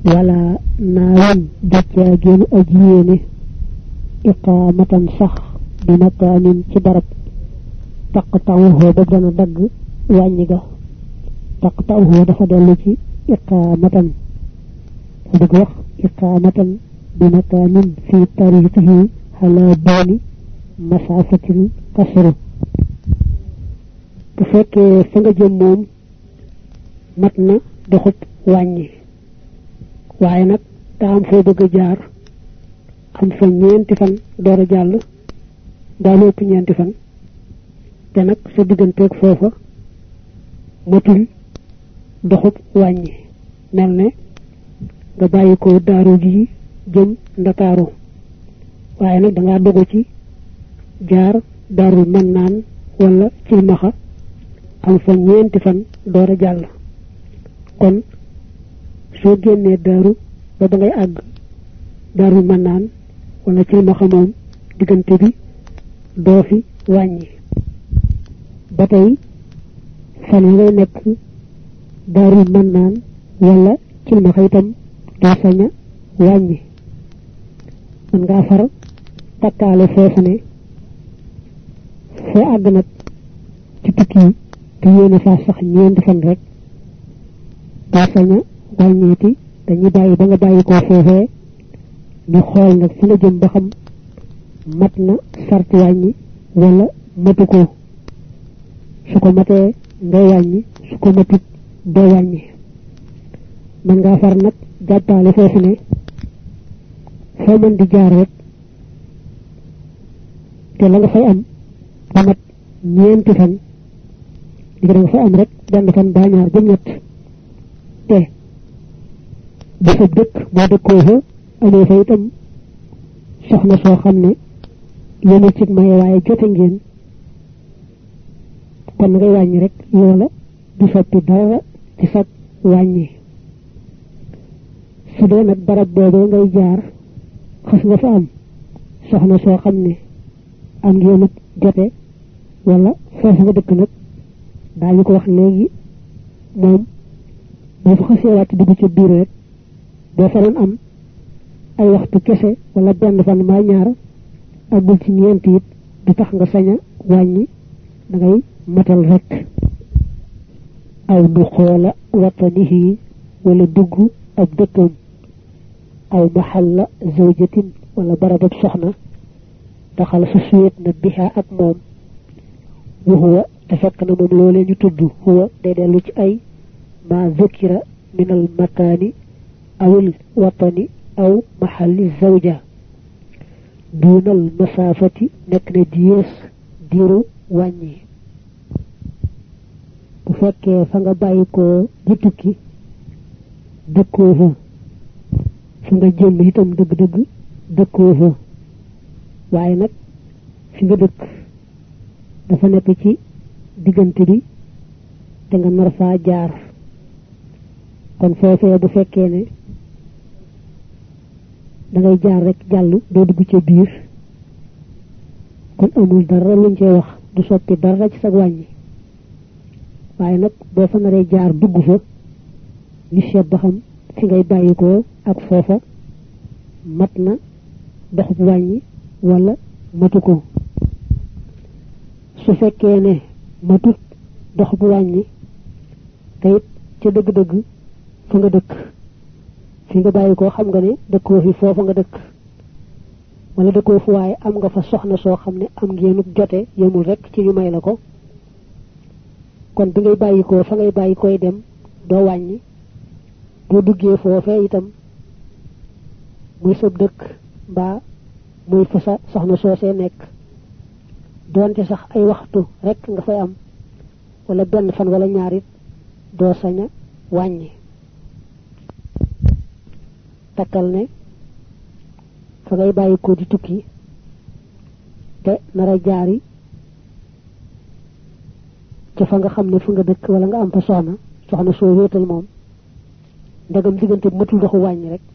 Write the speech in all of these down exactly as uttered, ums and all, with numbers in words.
wala naawin du caagéenu aji yéene iqaamatan sax bi makaanin ci barab taqta'uhu ba dana dagg wàññi ga taqta'uhu dafa dellu ci iqaamatan bëgg wax iqaamatan bi makaanin fi tariqihi ala baani masaafatil kasru bu fekkee fa nga jëm moom mat na doxub wàññi waaye nag daa am foo bëgg a jaar am fa ñeenti fan door a jàll daa lépp ñeenti fan te nag sa digganteeg foofa matul doxub wàññi mel ne nga bàyyi ko daaru ji jëm ndakaaru waaye nag dangaa dogu ci jaar daaru mën naan wala cilmaxa am fa ñeenti fan door a jàll kon soo génnee daaru ba ba ngay àgg daaru mën naan wala cilmaxa moom diggante bi doo fi wàññi ba tey fan yi ngay nekk daaru mën naan wala cilmaxa itam doo sañ a wàññi man ngaa far takkaale foofu ne foo àgg nag ci tukki te yéene faa sax ñeenti fan rek doo sañ a wàññeeti dañuy bàyyi ba nga bàyyi koo foofee ñu xool nag fi nga jëm ba xam mat na sart wàññi wala matu ko su ko matee ngay wàññi su ko matut doo wàññi man ngaa far nag jàppaale foofu ne foo mën di jaar rek te la nga fay am ba mat ñeenti fan di nga fa am rek benn fan ba ñaar jëm ñett te ba sa dëkk boo dëkkoo fa amee fa itam soxna soo xam ne yéen ci maye waaye jote ngeen kon ngay wàññi rek loola du soppi dara ci sa wàññi su dee nag barab boobee ngay jaar xas nga fa am soxna soo xam ne am ngeen jote wala foofu nga dëkk nag daañu ko wax léegi moom boo fa xasee wàcc dugg ca biir rek boo fa doon am ay waxtu kese wala benn fan maa ñaar agul ci ñeenti it du tax nga sañ a wàññi da ngay matal rek aw du xoola watanihi wala dugg ab dëkkam aw mahalla zawjatin wala barabab soxna taxal su suyet na biha ak moom wa huwa te fekk na moom loolee ñu tudd huwa day dellu ci ay ma zukira min al makaani awil watani aw mahalli zawja dunal masaafati nekk na diyees diiru wàññi bu fekkee fa nga bàyyi ko di tukki dëkkoo fa fi nga jëm itam dëgg-dëgg dëkkoo fa waaye nag fi nga dëkk dafa nekk ci diggante bi te nga nar faa jaar kon foofee bu fekkee ne da ngay jaar rek jàll doo dugg ca biir kon amul dara luñ cee wax du soppi dara ci sa wàññi waaye nag boo fa naree jaar dugg fa ñu seet ba xam fi ngay bàyyikoo ak foofa mat na doxub wàññi wala matu ko su fekkee ne matut doxub wàññi te it ca dëgg-dëgg fa nga dëkk fi nga bàyyikoo xam nga ne dëkkoo fi foofa nga dëkk wala dëkkoo fu waaye am nga fa soxna soo xam ne am ngeenuk jote yemul rek ci ñu may la ko kon bi ngay bàyyikoo fa ngay bàyyikooy dem doo wàññi boo duggee foofee itam muy sab dëkk mbaa muy fa sa soxna soosee nekk doonte sax ay waxtu rek nga fay am wala benn fan wala ñaarit doo sañ a wàññi takkal ne fa ngay bàyyi ko di tukki te nara jaari ca fa nga xam ne fu nga dëkk wala nga am fa soxna soxna soo wéetal moom ndegam diggante matul doxu wàññi rek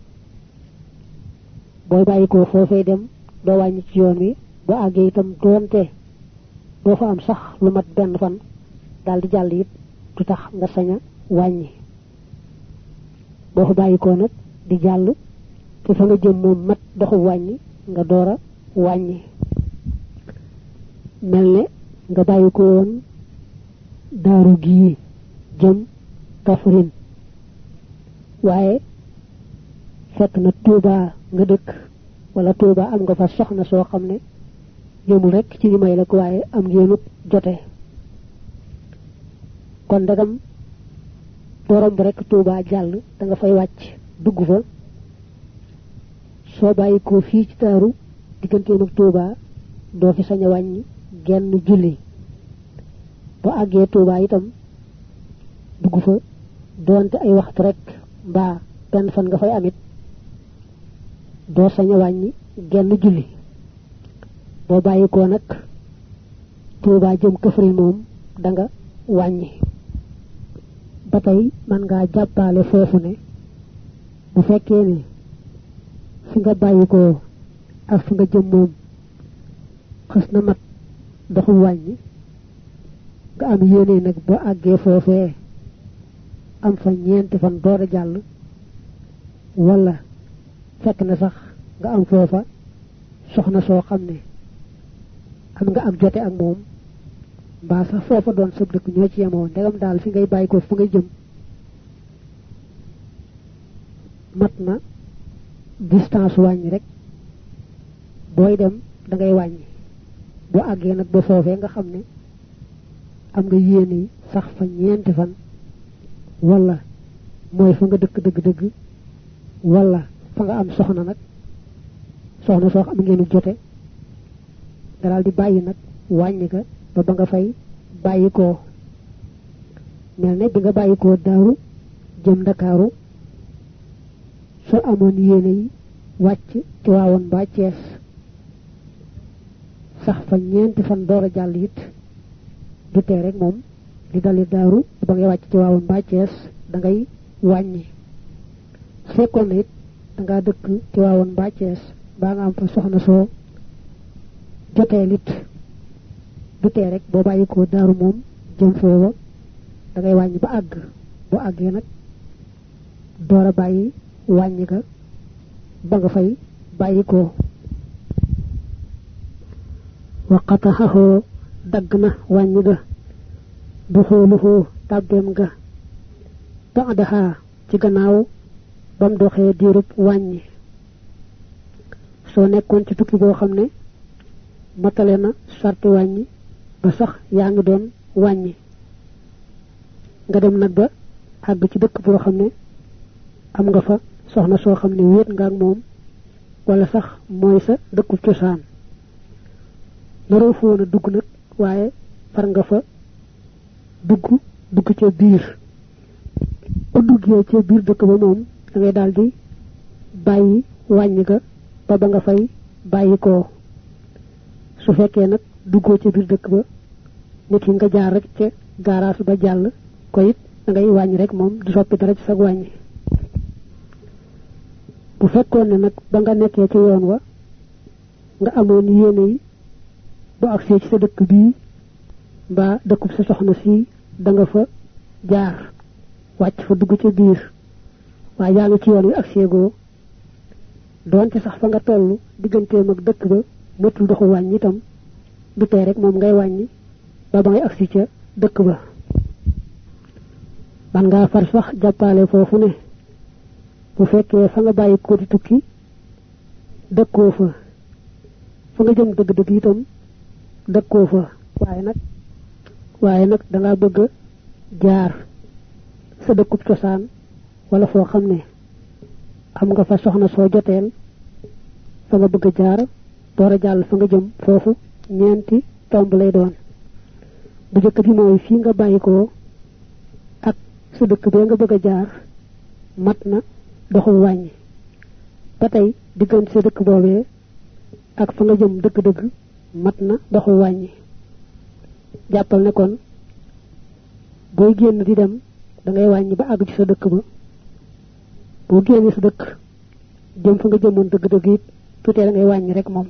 booy bàyyi ko foofee dem doo wàññi ci yoon wi ba àggee itam doonte doo fa am sax lu mat benn fan daal di jàll it du tax nga sañ a wàññi boo fa bàyyikoo nag di jàll te fa nga jëm moom mat doxu wàññi nga door a wàññi mel ne nga bàyyikoo woon daaru gii jëm Kaffrine waaye fekk na Touba nga dëkk wala Touba am nga fa soxna soo xam ne jëmul rek ci ñu may la ko waaye am ngeenut jote kon ndagam dorom bu rek Touba jàll da nga fay wàcc dugg fa soo bàyyi ko fii ci taaru digganteem ak Touba doo fi sañ a wàññi genn julli ba àggee Touba itam dugg fa doonte ay waxtu rek mbaa benn fan nga fay amit doo sañ a wàññi genn julli boo bàyyi ko nag Touba jëm Kaffrine moom da nga wàññi ba tey man ngaa jàppale foofu ne bu fekkee ne fi nga bàyyi ko ak fi nga jëm moom xës na mat doxu wàññi nga am yéene nag boo àggee foofee am fa ñeenti fan door a jàll wala fekk na sax nga am foofa soxna soo xam ne am nga ak jote ak moom mbaa sax foofa doon sëb dëkk ñoo ci yemoo ndegam daal fi ngay bàyyi ko fa ngay jëm mat na distance wàññi rek booy dem da ngay wàññi boo àggee nag ba foofee nga xam ne am nga yéene sax fa ñeenti fan wala mooy fa nga dëkk dëgg-dëgg wala fa nga am soxna nag soxna soo am ngeenu jote nga daal di bàyyi nag wàññi ga ba ba nga fay bàyyi koo mel ne bi nga bàyyi koo daaru jëm Ndakaaru soo amoon yéene yi wàcc ci waawoon mbaa Cees sax fa ñeenti fan door a jàll it du tee rek moom di dali daaru ba ngay wàcc ci waawoon mbaa Cees da ngay wàññi fekkoon na it da ngaa dëkk ci waawoon mbaa Cees baa nga am fa soxna soo jotee lit du tee rek boo bàyyi ko daaru moom jëm foofa da ngay wàññi ba àgg boo àggee nag door a bàyyi wàññi ga ba nga fay bàyyi ko waqataxaxoo dagg na wàññi ga bu xooluxoo tàbbeem ga ba'daha ci gannaaw bam doxee diirub wàññi soo nekkoon ci tukki boo xam ne matale na sarti wàññi ba sax yaa ngi doon wàññi nga dem nag ba àgg ci dëkk boo xam ne am nga fa soxna soo xam ne wéet nga ak moom wala sax mooy sa dëkku cosaan naroo fa woon a dugg nag waaye far nga fa dugg dugg ca biir bu duggee ca biir dëkk ba moom da ngay daal di bàyyi wàññi ga ba ba nga fay bàyyi koo su fekkee nag duggoo ca biir dëkk ba nit ki nga jaar rek ca garage ba jàll ko it da ngay wàññi rek moom du soppi dara ci sa wàññi bu fekkoon ne nag ba nga nekkee ci yoon wa nga amoon yéene yi bu agsee ci sa dëkk bii mbaa dëkkub sa soxna si da nga fa jaar wàcc fa dugg ca biir waaye yaa ngi ci yoon wi agsee goo doonte sax fa nga toll digganteem ak dëkk ba matul doxu wàññi itam du tee rek moom ngay wàññi ba ba ngay agsi ca dëkk ba man ngaa far sax jàppale foofu ne bu fekkee fa nga bàyyi ko di tukki dëkkoo fa fa nga jëm dëgg-dëgg itam dëkkoo fa waaye nag waaye nag da ngaa bëgg jaar sa dëkkub cosaan wala foo xam ne am nga fa soxna soo joteel fa nga bëgg jaar door a jàll fa nga jëm foofu ñeenti tomb lay doon bu jëkk bi mooy fii nga bàyyi ko ak sa dëkk bee nga bëgg a jaar mat na doxu wàññi ba tey diggante sa dëkk boobee ak fa nga jëm dëgg-dëgg mat na doxu wàññi jàppal ne kon booy génn di dem da ngay wàññi ba àgg ci sa dëkk ba boo génnee sa dëkk jëm fa nga jëmoon dëgg-dëgg it tuutee da ngay wàññi rek moom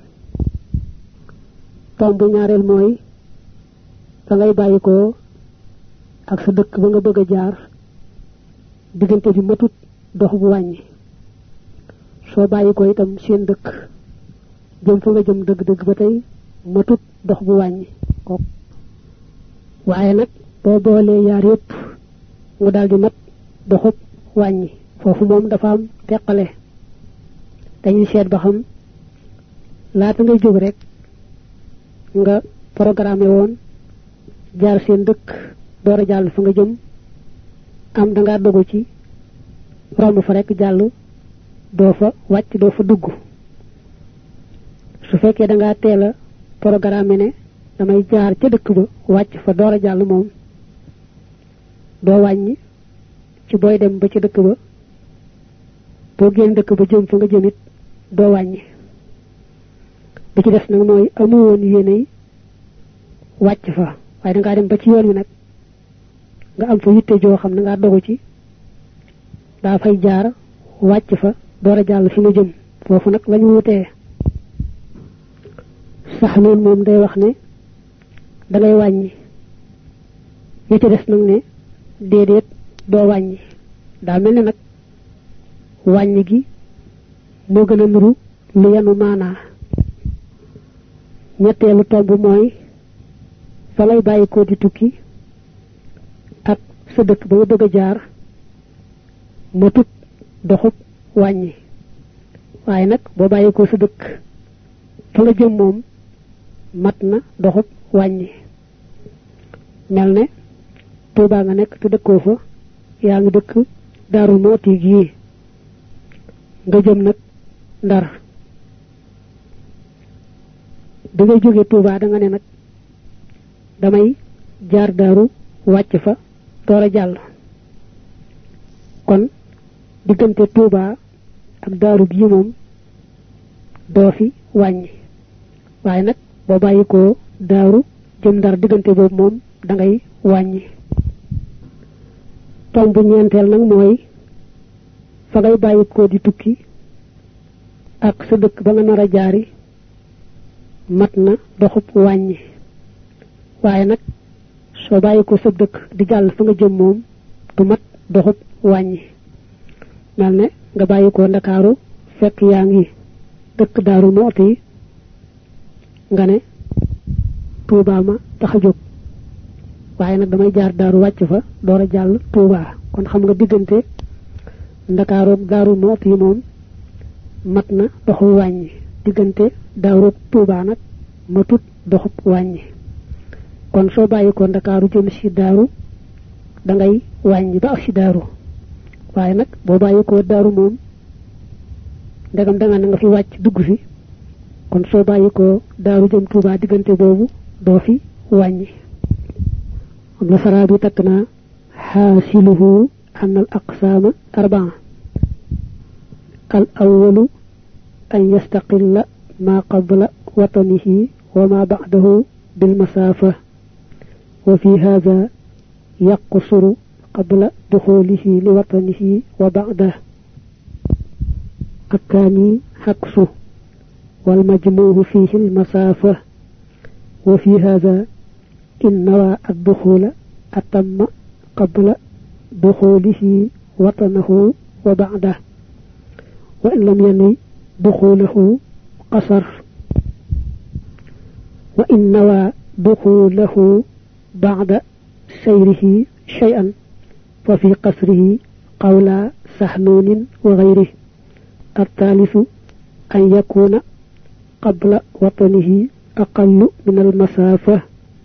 tomb ñaareel mooy fa ngay bàyyi ko ak sa dëkk ba nga bëgg a jaar diggante bi matut dox bu wàññi soo bàyyi ko itam seen dëkk jëm fa nga jëm dëgg-dëgg ba tey matut dox bu wàññi ko waaye nag boo boolee yaar yépp mu daal di mat doxub wàññi foofu moom dafa am teqale dañuy seet ba xam laata ngay jóg rek nga programmé woon jaar seen dëkk door a jàll fa nga jëm am da ngaa dogu ci romb fa rek jàll doo fa wàcc doo fa dugg su fekkee da ngaa teel a programmé ne damay jaar ca dëkk ba wàcc fa door a jàll moom doo wàññi ci booy dem ba ci dëkk ba boo génn dëkk ba jëm fa nga jëmit doo wàññi bi ci des nag mooy amu woon yéenay wàcc fa waaye da ngaa dem ba ci yoon wi nag nga am fa yitte joo xam ne ngaa dogu ci daa fay jaar wàcc fa door a jàll fi nga jëm foofu nag lañu wutee sax noonu moom day wax ne da ngay wàññi ya ci des nag ne déedéet doo wàññi daa mel ne nag wàññi gi moo gën a nuru lu yanu maanaa ñetteelu tomb mooy fa lay bàyyi ko di tukki ak sa dëkk ba nga bëgg a jaar matut doxub wàññi waaye nag boo bàyyi ko sa dëkk fa nga jëm moom mat na doxub wàññi mel ne Tuubaa nga nekk te dëkkoo fa yaa ngi dëkk Daaru Mooti gii nga jëm nag Ndar da ngay jóge Tuubaa da nga ne nag damay jaar Daaru wàcc fa door a jàll kon diggante Tuubaa ak Daaru gi moom doo fi wàññi waaye nag boo bàyyi ko Daaru jëm Ndar diggante boobu moom da ngay wàññi tomb ñeenteel nag mooy fa ngay bàyyi ko di tukki ak sa dëkk ba nga nar a jaari mat na doxub wàññi waaye nag soo bàyyi ko sa dëkk di jàll fa nga jëm moom du mat doxub wàññi mel ne nga bàyyi ko Ndakaaru fekk yaa ngi dëkk Daaru Mooti nga ne Tuubaa ma tax a jóg waaye nag damay jaar Daaru wàcc fa door a jàll Tuubaa kon xam nga diggante Ndakaaru ak Daaru Mooti moom mat na doxub wàññi diggante Daaru Tuubaa nag matut doxub wàññi kon soo bàyyi ko Ndakaaru jëm ci Daaru da ngay wàññi ba ak ci Daaru waaye nag boo bàyyi ko Daaru moom ndegam da nga na nga fi wàcc dugg fi kon soo bàyyi ko Daaru jëm Tuubaa diggante boobu doo fi wàññi am na saraa bi takk naa xaasiluhu an al aqsaama arbaa al awalu an yastaqilla ma qabla watanihi wa ma ba'dahu bil masaafa wa fi hadha yaqsuru qabla dukhulihi li watanihi wa ba'dahu الثاني حكسه والمجموع فيه المسافة وفي هذا إن نوى الدخول أتم قبل دخوله وطنه وبعده وإن لم ينوي دخوله قصر وإن نوى دخوله بعد سيره شيئا ففي قصره قول سحنون وغيره الثالث أن يكون قبل وطنه أقل من المسافة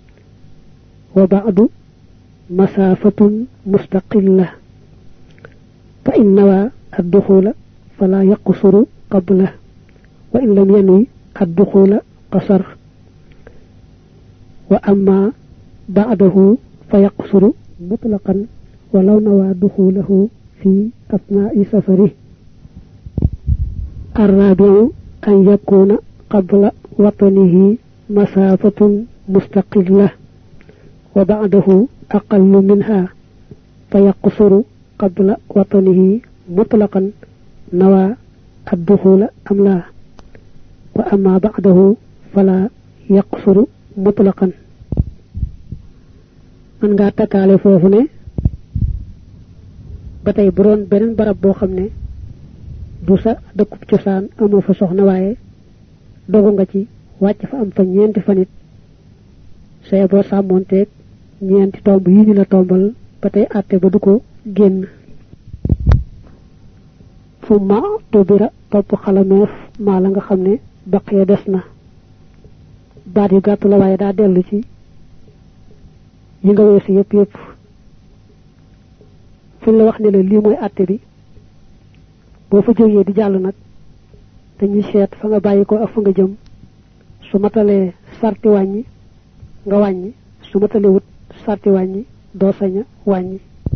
وبعد مسافة مستقلة فإن نوى الدخول فلا يقصر قبله وإن لم ينوي الدخول قصر وأما بعده فيقصر مطلقا ولو نوى دخوله في أثناء سفره الرابع أن يكون قبل وطنه مسافة مستقلة وبعده أقل منها فيقصر قبل وطنه مطلقا نوى الدخول أم لا وأما بعده فلا يقصر مطلقا من غاتا كالي فوفو ne batay bu doon benen barab bo xamne du sa dëkkub cosaan amoo fa soxna waaye dogu nga ci wàcc fa am fa ñeenti fanit say boo sàmmonteeg ñeenti tomb yi ñu la tombal ba tey àtte ba du ko génn fu ma tubira topp xalameef maa la nga xam ne baq ya des na baat yu gàtt la waaye daa dellu ci yi nga weesu yépp yépp fuñ la wax ne la lii mooy àtte bi boo fa jógee di jàll nag dañuy seet fa nga bàyyi ko ak fa nga jëm su matalee sarti wàññi nga wàññi su matalee wut sarti wàññi doo saña wàññi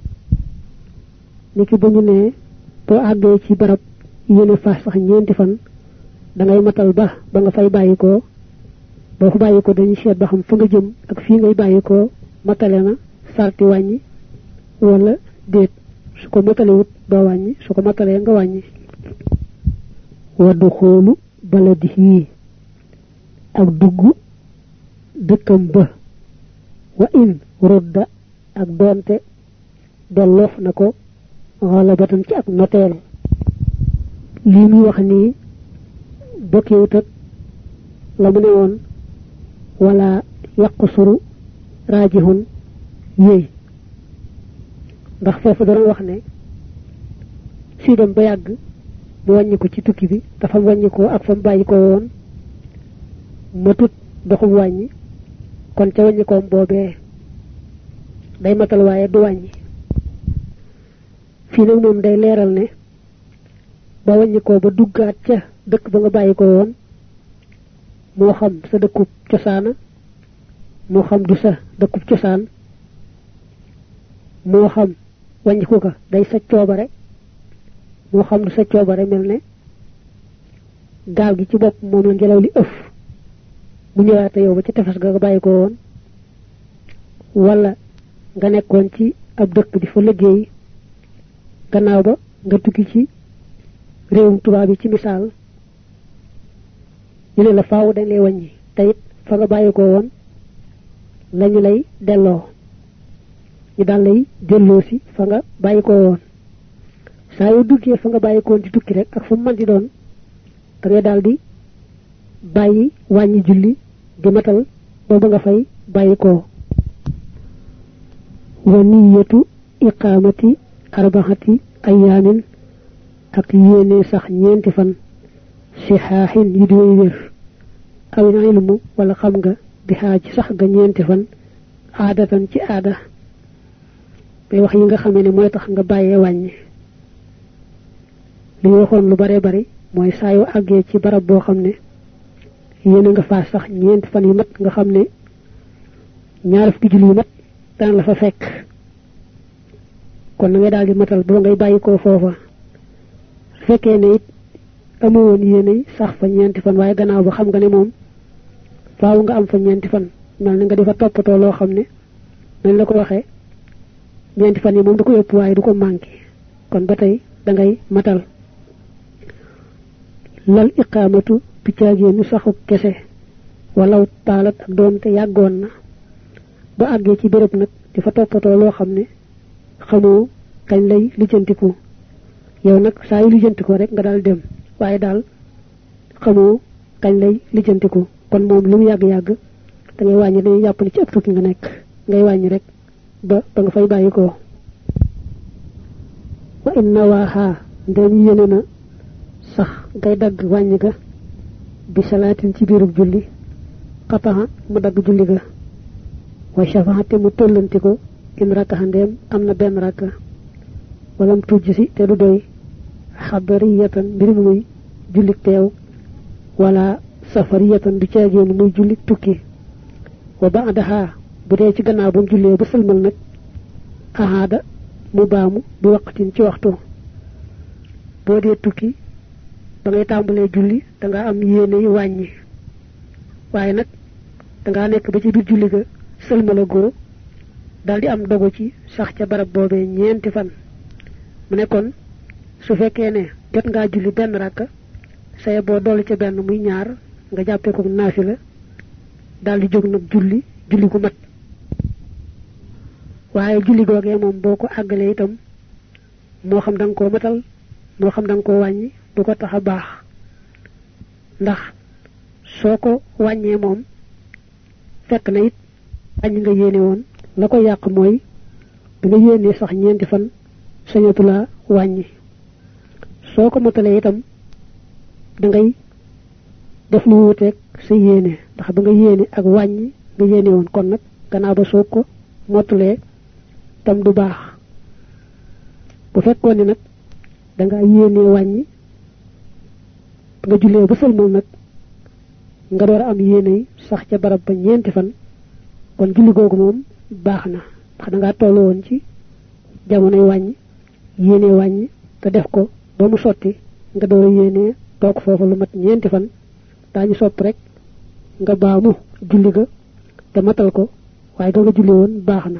niki bu ñu nee boo àggee ci barab yéene fa sax ñeenti fan da ngay matal ba ba nga fay bàyyi ko boo fa bàyyi ko dañuy seet ba xam fa nga jëm ak fii ngay bàyyi ko matale na sarti wàññi wala déet su ko matale wut doo wàññi su ko matalee nga wàññi wa dukhulu baladihi ak dugg dëkkam ba wa in rudda ak donte delloof na ko xalabatan ci ak noteel lii muy wax nii bokkewut ak la mu ne woon wala yaqsuru raajihun yéy ndax foofu dana wax ne si dem ba yàgg mu wàññi ko ci tukki bi dafa wàññi ko ak fa mu bàyyi ko woon matut doxum wàññi kon ca wàññi koom boobee day matal waaye du wàññi fii nag moom day leeral ne ba wàññi ko ba duggaat ca dëkk ba nga bàyyi ko woon moo xam sa dëkkub cosaana moo xam du sa dëkkub cosaan moo xam wàññiku ka day sa coobare moo xam du sa coobare mel ne gaal gi ci bopp moom la ngelaw li ëf mu ñëwaate yow ba ci tefes ga nga bàyyi ko woon wala nga nekkoon ci ab dëkk di fa liggéey gannaaw ba nga tukki ci réewum tubaab bi ci misaal ñu ne la faaw dañ lay wàññi te it fa nga bàyyi ko woon lañu lay delloo ñu daal lay delloo si fa nga bàyyi ko woon saa yoo duggee fa nga bàyyi ko woon di tukki rek ak fu mu mën di doon da ngay daal di bàyyi wàññi julli di matal ba ba nga fay bàyyi ko wa niyatu iqamati arba'ati ayamin ak yéene sax ñeenti fan sihaahin yi di way wér aw na ilmu wala xam nga bi xaaj sax ga ñeenti fan aadatan ci aada bay wax yi nga xamee ne mooy tax nga bàyyee wàññi li waxoon lu bare bari mooy saa yu àggee ci barab boo xam ne yéene nga faa sax ñeenti fan yu mat nga xam ne ñaar fukki julli yu mat daan la fa fekk kon na ngay daal di matal ba ngay bàyyi ko foofa su fekkee ne it amu woon yéene sax fa ñeenti fan waaye gannaaw ba xam nga ne moom faaw nga am fa ñeenti fan mel na nga di fa toppatoo loo xam ne nañ la ko waxee ñeenti fan yi moom du ko yëpp waaye du ko manqué kon ba tey da ngay matal lal iqamatu piccaagee nu saxu kese walaw taalat ak doonte yàggoon na ba àggee ci béréb nag di fa toppatoo loo xam ne xamoo kañ lay lijjantiku yow nag saa yu lijjantiku rek nga daal dem waaye daal xamoo kañ lay lijjantiku kon moom lu mu yàgg-yàgg da ngay wàññi dañuy jàpp ne ci ab tukki nga nekk ngay wàññi rek ba ba nga fay bàyyi ko wa inna waaha ndem yéene na sax ngay dagg wàññi ga bi salaatin ci biirub julli xataxa mu dagg julli ga wa shafaate mu tollanti ko in rakaxa ndeem am na benn rakka walam tujj si te du doy xadariyatan mbir mu muy jullik teew wala safariyatan du caagéenu muy jullik tukki wa ba'daha bu dee ci gannaaw ba mu jullee ba sëlmal nag ahaada mu baamu bi waqtin ci waxtu boo dee tukki ba ngay tàmbalee julli da nga am yéene yi wàññi waaye nag da ngaa nekk ba ci biir julli ga sëlmala goo daal di am dogu ci sax ca barab boobee ñeenti fan mu nekkoon su fekkee ne jot ngaa julli benn rakka saye boo dolli ca benn muy ñaar nga jàppee ko naafila daal di jóg nag julli julli gu mat waaye julli googee moom boo ko àggalee itam mo xam dang ko matal mo xam dang ko wañi du ko taxa baax ndax soko wañé mom fekk na it wañi nga yéné won la ko yaq moy da nga yéné sax ñenti fan sañatu la wañi soko matalé itam da ngay def lu wutek sa yéné ndax ba nga yéné ak wañi nga yéné won kon nak gannaaw ba soko motulé tam du baax bu fekkone nak da nga yéné wañi nga julé ba selmal nak nga door am yéné sax ca barab ba ñenti fan kon julli gogu mom baxna ndax da nga tollu won ci jamonoy wañi yéné wañi te def ko ba mu soti nga door yéné tok fofu lu mat ñenti fan dañu sopp rek nga baamu julli ga te matal ko waye do nga julli won baxna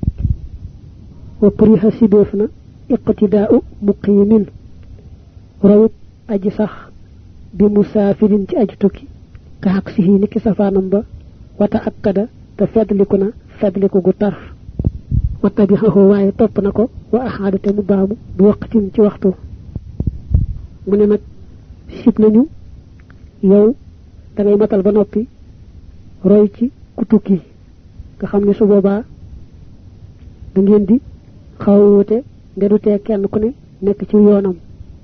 wa puriha sibofna iqtida'u muqimin rawut aji sax bi musafirin ci aji tukki ka ak fi niki safanam ba wata akkada te fadliku na fadliku gu tar wata bi xaxo waye top nako wa ahadu te mu baamu bi waqtin ci waxtu mu ne nak sip nañu yow da ngay matal ba nopi roy ci ku tukki nga xamni su boba da ngeen di xawute ndedu te kenn ku ne nek ci yoonam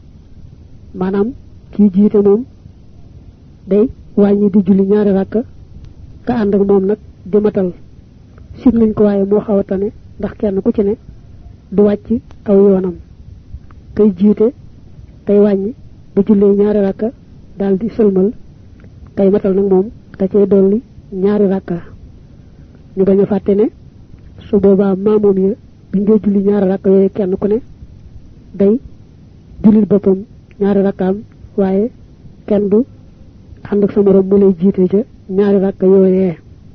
manam ki jité mom day wañi di julli ñaari rakka ka and ak mom nak di matal sip nañ ko waye mo xawatane ndax kenn ku ci ne du wacc aw yoonam kay jité tay wañi bu julli ñaari rakka dal di selmal kay matal nak mom da cey dolli ñaari rakka ñu baña faté ne su boba mamum ya bi nga julli ñaari rakka yoy kenn ku ne day julil bopam ñaari rakkaam waye kenn du and ak sa morom mu lay jité ca ñaari rakka yoyé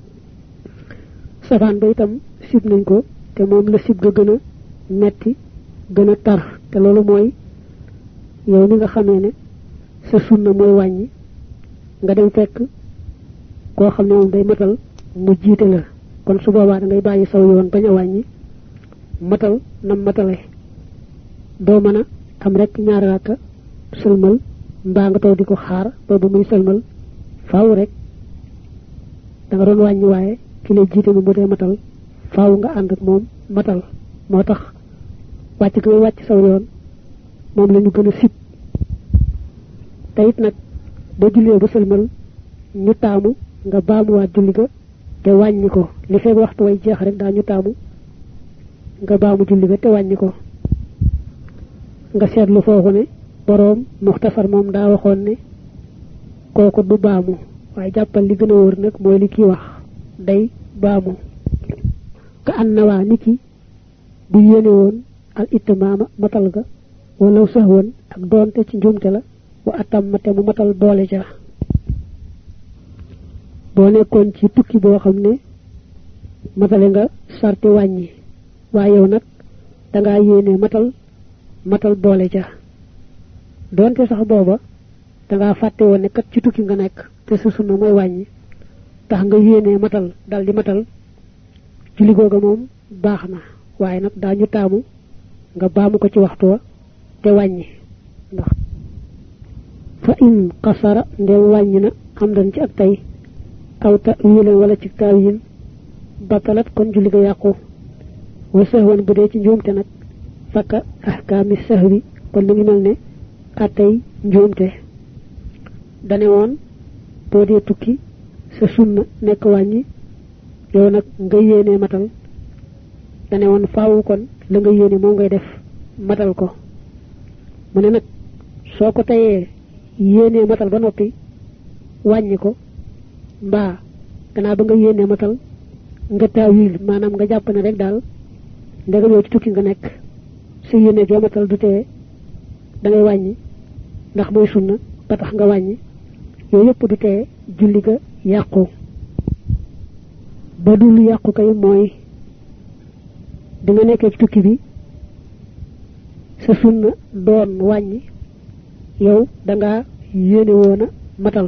safan ba itam sib nañ ko te mom la sib ga gëna metti gëna tar te lolu moy yow ni nga xamé ne sa sunna moy wañi nga dem fekk ko xamné mom day matal mu jité la kon su boba da ngay bayyi saw yoon baña wañi matal nam matalé do mëna am rek ñaar rakka selmal mba nga taw diko xaar ba bu muy selmal faaw rek da nga doon wañi waye ki lay jité bu dé matal faaw nga and ak mom matal motax wacc ko wacc saw yoon mom lañu gëna sip tayit nak bo julé bu selmal ñu taamu nga baamu wa julli ga te wañi ko li fek waxtu way jeex rek da ñu taamu nga baamu julli ga te wañi ko nga sétlu fofu ne borom muxtasar mom da waxon ne koku du baamu waye jappal li gëna wër nak moy li ki wax day baamu ka annawa niki bu yene won al itmama matal ga wala sahwon ak donte ci njumte la wa atamate mu matal boole ja bo nekkon ci tukki bo xamne matale nga sarti wañi waye yow nak da nga yene matal matal boole ja donte sax boba da nga fatte won kat ci tukki nga nek te su sunna moy wañi tax nga yene matal dal di matal julli goga mom baxna waye nak dañu taamu nga baamu ko ci waxtu wa te wañi ndax fa in qasara ndem wañi na am dañ ci ak tay aw ta'wil wala ci tawil batalat kon julli ga yaqku wa sahwan bu de ci njumte nak faka ahkami sahwi kon li melne atay njumte dane won bo de tukki sa sunna nek wañi yow nak nga yene matal dane won faawu kon la nga yene mo ngay def matal ko mune nak soko tayé yene matal ba nopi wañi ko ba kana ba nga yene matal nga tawil manam nga japp ne rek dal ndega yow ci tukki nga nek ci yene jo matal du té da ngay wañi ndax moy sunna ba tax nga wañi yoy yep du té julli ga yaqku ba dul yaqku kay moy da nga nekk ci tukki bi sa sunna doon wañi yow da nga yene wona matal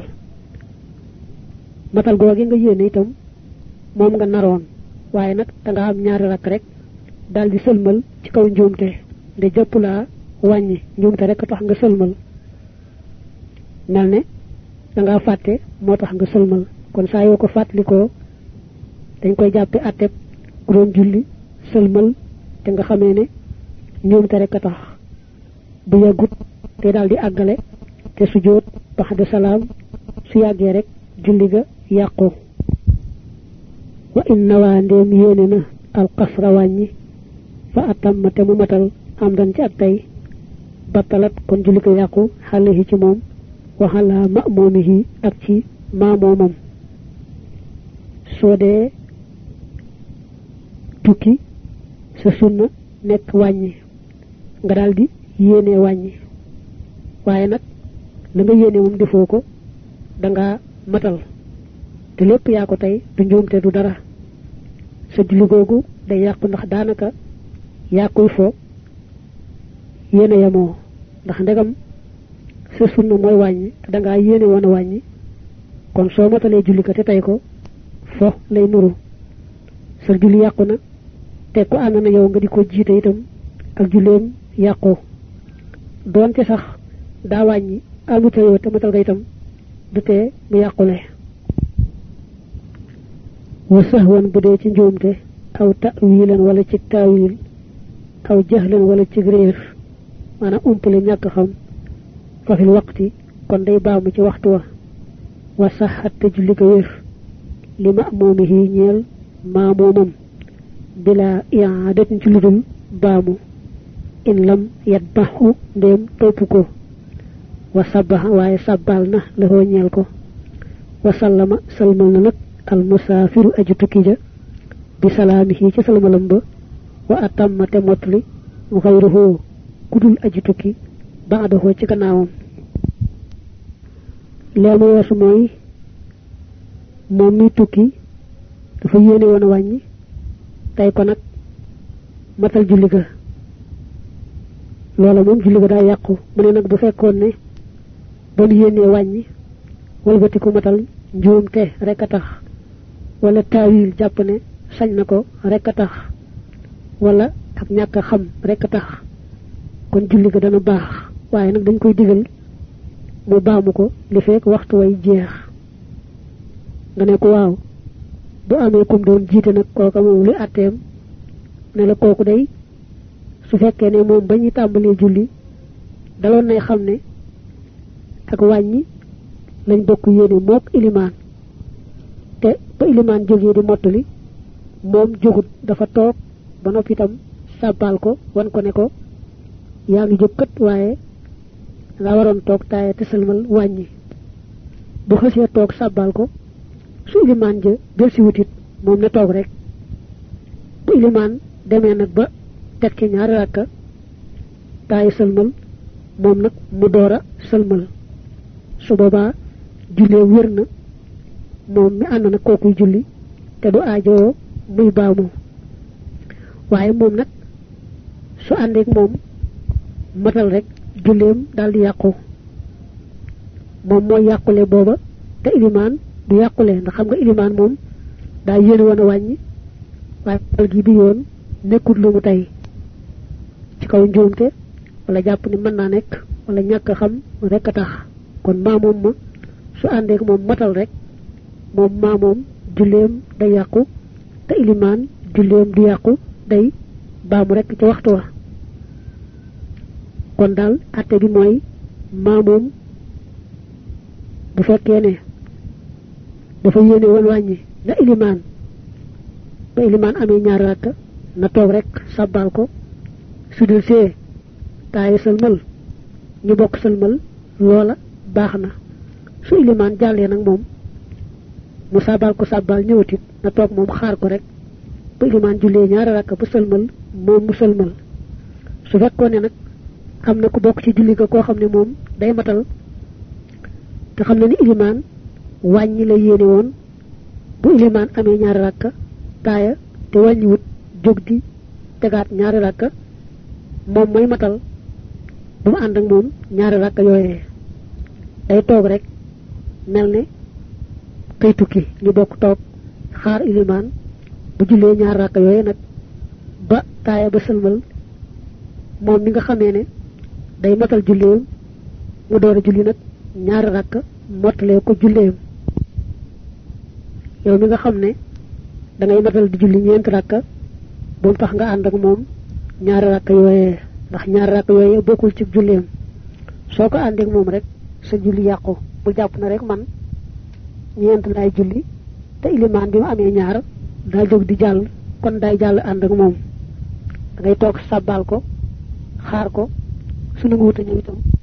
matal gogi nga yene itam mom nga naron waye nak da nga am ñaari rak rek dal di selmal ci kaw njumte de jëpp laa wàññi njuumte rek tax nga sëlmal mel ne da ngaa fàtte moo tax nga sëlmal kon saa yoo ko fàttalikoo dañ koy jàppe atteb ku doon julli sëlmal te nga xamee ne njuumte rek tax bu yàggut te daal di àggale te sujjóot baxda salaam su yàggee rek julli ga yàqu wa inna waa ndéem yéene na al qasra wàññi fa atam te mu matal am dan ci ak tey batalat kon julli ga yàqu xale ci moom waxala ma'mumihi ak ci maamoomam soo dee tukki sa sunna nekk wàññi nga daal di yéene wàññi waaye nag la nga yéene moom defoo ko da nga matal te lépp yaa ko tey du njuumte du dara sa julli googu day yàqu ndax daanaka yaa koy fo yéene yamoo ndax ndegam sa sunna mooy wàññi te da ngaa yéene woon a wàññi kon soo matalee julli ko te tey ko fo lay nuru sa julli yàqu na te ku ànd na yow nga di ko jiite itam ak julleem yàqu doonte sax daa wàññi amuta yow te matal nga itam du tee mu yàqule wa sahwan bu dee ci njuumte aw ta'wilan wala ci taawil aw jahlan wala ci réer maanaam umpale ñàkk xam fa fil waqti kon day baamu ci waxtu wa wa saxat te julli ko wér li ma'mumihi ñeel maamoomam bila i'adatin ci ludul baamu in lam yatbahu ndéem topp ko wa sabaha waaye sabbal na la hoo ñeel ko wa sallama salmal na nag al musaafiru aju tukki ja bi salaamihi ci salmalam ba wa atamma te motli xayruhu kudul aju tukki ba'dahu ci gannaawam leemu weesu mooy moom mi tukki dafa yéene woon a wàññi tey ko nag matal julli ga loola moom julli ga daa yàqu mu ne nag bu fekkoon ne ba mu yéenee wàññi walbati ku matal njuumte rek a tax wala taawil jàpp ne sañ na ko rek a tax wala ak ñàkk a xam rek a tax kon julli ga dana baax waaye nag dañ koy digal mu baamu ko li fekk waxtu way jeex nga ne ko waaw bu amee kum doon jiite nag kooka moom li atteem ne la kooku day su fekkee ne moom ba ñu tàmbalee julli daloon nay xam ne ak wàññi lañ bokk yéene mook ilimaan te ba ilimaan jógee di mottali moom jógut dafa toog ba noppi itam sàbbaal ko wan ko ne ko yaa ngi jóg kat waaye nga waroon toog taaye te sëlmal wàññi bu xësee toog sàbbaal ko su ilimaan ja del si wutit moom na toog rek bu ilimaan demee nag ba teg ci ñaari rakka taaye sëlmal moom nag mu door a sëlmal su boobaa jullee wér na moom mi ànd na kookuy julli te du aajoo muy baamu waaye moom nag su àndeek moom matal rek julleem daal di yàqu moom mooy yàqule booba te ilimaan du yàqule ndax xam nga ilimaan moom daa yéene woon a wàññi waaye matal gi bi yoon nekkul lu mu tey ci kaw njuumte wala jàpp ni mën naa nekk wala ñàkk xam rek a tax kon maa moom ma su àndeek moom matal rek moom maa moom julleem day yàqu te ilimaan julleem du yàqu day baamu rek ci waxtu wa kon daal atte bi mooy maa moom bu fekkee ne dafa yéene woon wàññi na ilimaan ba ilimaan amee ñaari rakk na toog rek sàbbaal ko su dul see taaye sëlmal ñu bokk sëlmal loola baax na su ilimaan jàllee nag moom mu sàbbaal ko sàbbaal ñëwatit na toog moom xaar ko rek ba ilimaan jullee ñaari rakk ba sëlmal moom mu sëlmal su fekkoon ne nag am na ku bokk ci julli ga koo xam ne moom day matal te xam na ni ilimaan wàññi la yéene woon bu ilimaan amee ñaari rakka taaya te wàññiwut jóg di tegaat ñaari rakka moom mooy matal bu mu ànd ak moom ñaari rakka yooyee day toog rek mel ne kay tukki ñu bokk toog xaar ilimaan bu jullee ñaari rakka yooyee nag ba taaya ba sëlmal moom mi nga xamee ne day matal julleem mu door a julli nag ñaari rakk mottalee ko julleem yow mi nga xam ne da ngay matal di julli ñeenti rakka bu tax nga ànd ak moom ñaari rakk yooyee ndax ñaari rakk yooyee bokkul ci julleem soo ko ànd ak moom rek sa julli yàqu bu jàpp na rek man ñeent laay julli te ilimaan bi mu amee ñaar daa jóg di jàll kon day jàll ànd ak moom da ngay toog sabbal ko xaar ko su nangu wuta ñëw itam